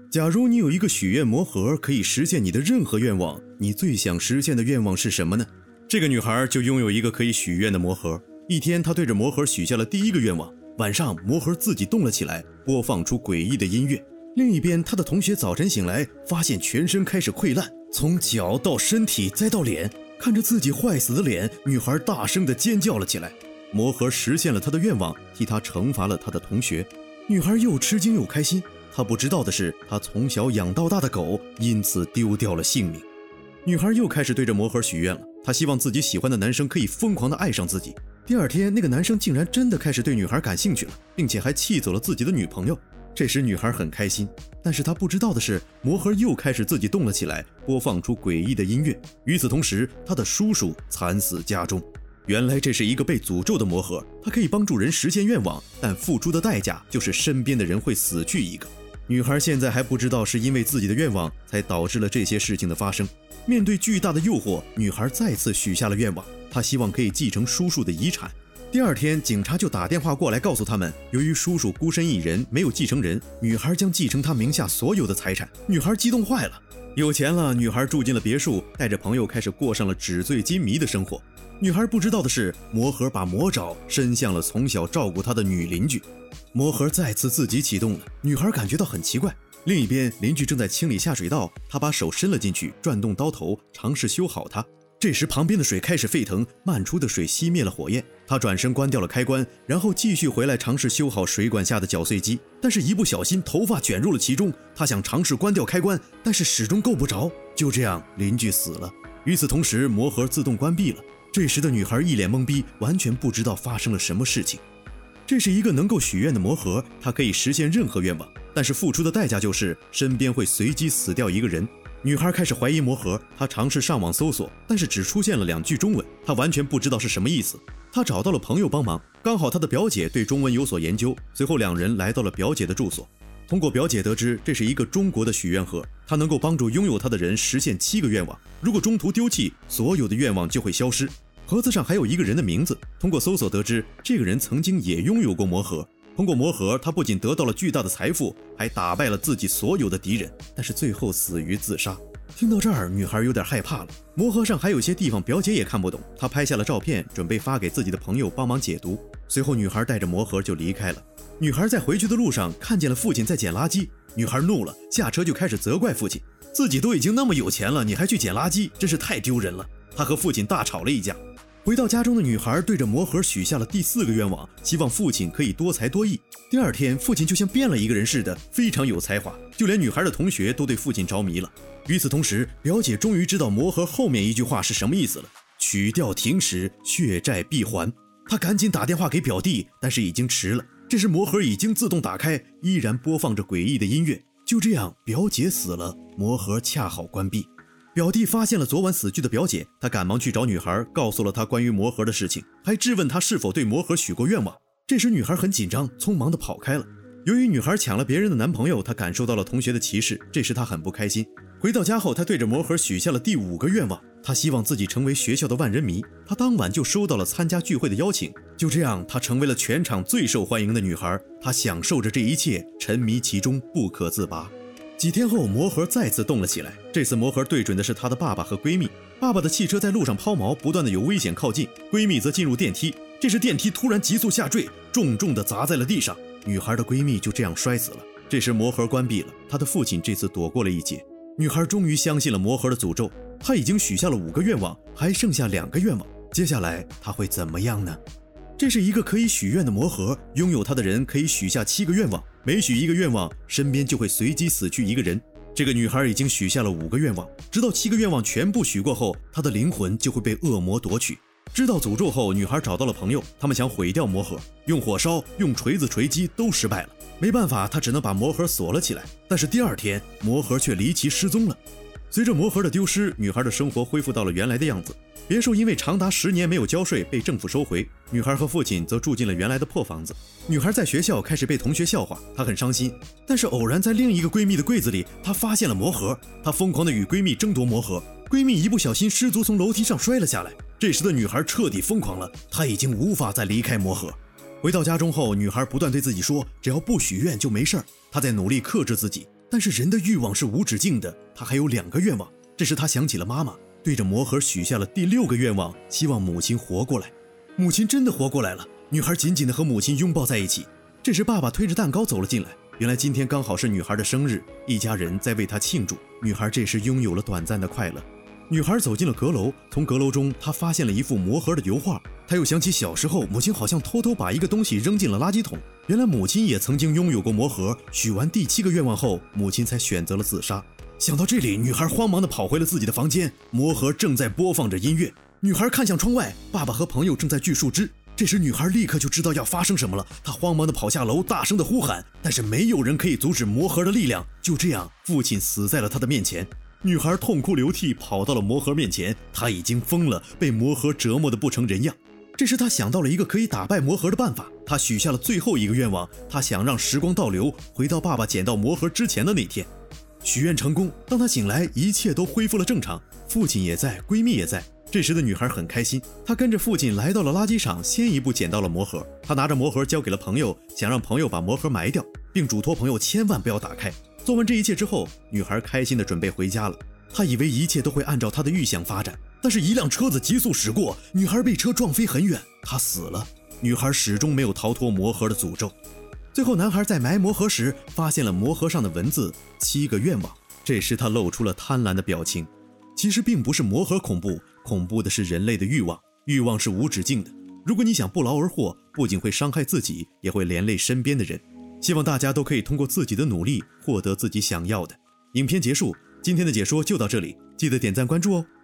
假如你有一个许愿魔盒，可以实现你的任何愿望，你最想实现的愿望是什么呢？这个女孩就拥有一个可以许愿的魔盒。一天，她对着魔盒许下了第一个愿望。晚上，魔盒自己动了起来，播放出诡异的音乐。另一边，她的同学早晨醒来，发现全身开始溃烂，从脚到身体再到脸。看着自己坏死的脸，女孩大声地尖叫了起来。魔盒实现了她的愿望，替她惩罚了她的同学。女孩又吃惊又开心。她不知道的是，她从小养到大的狗因此丢掉了性命。女孩又开始对着魔盒许愿了，她希望自己喜欢的男生可以疯狂地爱上自己。第二天，那个男生竟然真的开始对女孩感兴趣了，并且还气走了自己的女朋友。这时女孩很开心，但是她不知道的是，魔盒又开始自己动了起来，播放出诡异的音乐。与此同时，她的叔叔惨死家中。原来这是一个被诅咒的魔盒，它可以帮助人实现愿望，但付出的代价就是身边的人会死去一个。女孩现在还不知道是因为自己的愿望才导致了这些事情的发生。面对巨大的诱惑，女孩再次许下了愿望，她希望可以继承叔叔的遗产。第二天，警察就打电话过来告诉他们，由于叔叔孤身一人，没有继承人，女孩将继承他名下所有的财产。女孩激动坏了，有钱了，女孩住进了别墅，带着朋友开始过上了纸醉金迷的生活。女孩不知道的是，魔盒把魔爪伸向了从小照顾她的女邻居。魔盒再次自己启动了，女孩感觉到很奇怪。另一边，邻居正在清理下水道，她把手伸了进去，转动刀头，尝试修好它。这时旁边的水开始沸腾，漫出的水熄灭了火焰。她转身关掉了开关，然后继续回来尝试修好水管下的搅碎机，但是一不小心头发卷入了其中。她想尝试关掉开关，但是始终够不着。就这样，邻居死了。与此同时，魔盒自动关闭了。这时的女孩一脸懵逼，完全不知道发生了什么事情。这是一个能够许愿的魔盒，它可以实现任何愿望，但是付出的代价就是身边会随机死掉一个人。女孩开始怀疑魔盒，她尝试上网搜索，但是只出现了2句中文，她完全不知道是什么意思。她找到了朋友帮忙，刚好她的表姐对中文有所研究，随后2人来到了表姐的住所。通过表姐得知，这是一个中国的许愿盒，它能够帮助拥有它的人实现7个愿望。如果中途丢弃，所有的愿望就会消失。盒子上还有一个人的名字，通过搜索得知，这个人曾经也拥有过魔盒。通过魔盒，他不仅得到了巨大的财富，还打败了自己所有的敌人，但是最后死于自杀。听到这儿，女孩有点害怕了。魔盒上还有些地方表姐也看不懂，她拍下了照片，准备发给自己的朋友帮忙解读。随后女孩带着魔盒就离开了。女孩在回去的路上看见了父亲在捡垃圾，女孩怒了，下车就开始责怪父亲，自己都已经那么有钱了，你还去捡垃圾，真是太丢人了。她和父亲大吵了一架。回到家中的女孩对着魔盒许下了第4个愿望，希望父亲可以多才多艺。第二天，父亲就像变了一个人似的，非常有才华，就连女孩的同学都对父亲着迷了。与此同时，表姐终于知道魔盒后面一句话是什么意思了，曲调停时，血债必还。她赶紧打电话给表弟，但是已经迟了。这时魔盒已经自动打开，依然播放着诡异的音乐。就这样，表姐死了，魔盒恰好关闭。表弟发现了昨晚死去的表姐，他赶忙去找女孩，告诉了她关于魔盒的事情，还质问她是否对魔盒许过愿望。这时女孩很紧张，匆忙地跑开了。由于女孩抢了别人的男朋友，她感受到了同学的歧视，这时她很不开心。回到家后，她对着魔盒许下了第5个愿望，她希望自己成为学校的万人迷。她当晚就收到了参加聚会的邀请，就这样，她成为了全场最受欢迎的女孩。她享受着这一切，沉迷其中不可自拔。几天后，魔盒再次动了起来，这次魔盒对准的是她的爸爸和闺蜜。爸爸的汽车在路上抛锚，不断的有危险靠近，闺蜜则进入电梯。这时电梯突然急速下坠，重重的砸在了地上，女孩的闺蜜就这样摔死了。这时魔盒关闭了，她的父亲这次躲过了一劫。女孩终于相信了魔盒的诅咒，她已经许下了5个愿望，还剩下2个愿望，接下来她会怎么样呢？这是一个可以许愿的魔盒，拥有它的人可以许下7个愿望，每许1个愿望，身边就会随机死去一个人。这个女孩已经许下了5个愿望，直到7个愿望全部许过后，她的灵魂就会被恶魔夺取。知道诅咒后，女孩找到了朋友，他们想毁掉魔盒，用火烧、用锤子锤击都失败了。没办法，她只能把魔盒锁了起来。但是第2天，魔盒却离奇失踪了。随着魔盒的丢失，女孩的生活恢复到了原来的样子。别墅因为长达10年没有交税被政府收回，女孩和父亲则住进了原来的破房子。女孩在学校开始被同学笑话，她很伤心。但是偶然在另一个闺蜜的柜子里，她发现了魔盒，她疯狂地与闺蜜争夺魔盒，闺蜜一不小心失足从楼梯上摔了下来。这时的女孩彻底疯狂了，她已经无法再离开魔盒。回到家中后，女孩不断对自己说，只要不许愿就没事儿。她在努力克制自己。 但是人的欲望是无止境的，他还有2个愿望。这时他想起了妈妈，对着魔盒许下了第6个愿望，希望母亲活过来。母亲真的活过来了，女孩紧紧地和母亲拥抱在一起。这时爸爸推着蛋糕走了进来，原来今天刚好是女孩的生日，一家人在为她庆祝。女孩这时拥有了短暂的快乐。女孩走进了阁楼，从阁楼中她发现了一幅魔盒的油画。她又想起小时候母亲好像偷偷把一个东西扔进了垃圾桶，原来母亲也曾经拥有过魔盒。许完第7个愿望后，母亲才选择了自杀。想到这里，女孩慌忙地跑回了自己的房间，魔盒正在播放着音乐。女孩看向窗外，爸爸和朋友正在锯树枝。这时女孩立刻就知道要发生什么了，她慌忙地跑下楼，大声地呼喊，但是没有人可以阻止魔盒的力量。就这样，父亲死在了她的面前。女孩痛哭流涕跑到了魔盒面前，她已经疯了，被魔盒折磨得不成人样。这时她想到了一个可以打败魔盒的办法，她许下了最后一个愿望，她想让时光倒流，回到爸爸捡到魔盒之前的那天。许愿成功，当她醒来，一切都恢复了正常，父亲也在，闺蜜也在。这时的女孩很开心，她跟着父亲来到了垃圾场，先一步捡到了魔盒。她拿着魔盒交给了朋友，想让朋友把魔盒埋掉，并嘱托朋友千万不要打开。做完这一切之后，女孩开心地准备回家了。她以为一切都会按照她的预想发展，但是一辆车子急速驶过，女孩被车撞飞很远，她死了。女孩始终没有逃脱魔盒的诅咒。最后男孩在埋魔盒时发现了魔盒上的文字7个愿望，这时他露出了贪婪的表情。其实并不是魔盒恐怖，恐怖的是人类的欲望，欲望是无止境的。如果你想不劳而获，不仅会伤害自己，也会连累身边的人。希望大家都可以通过自己的努力获得自己想要的。影片结束，今天的解说就到这里，记得点赞关注哦。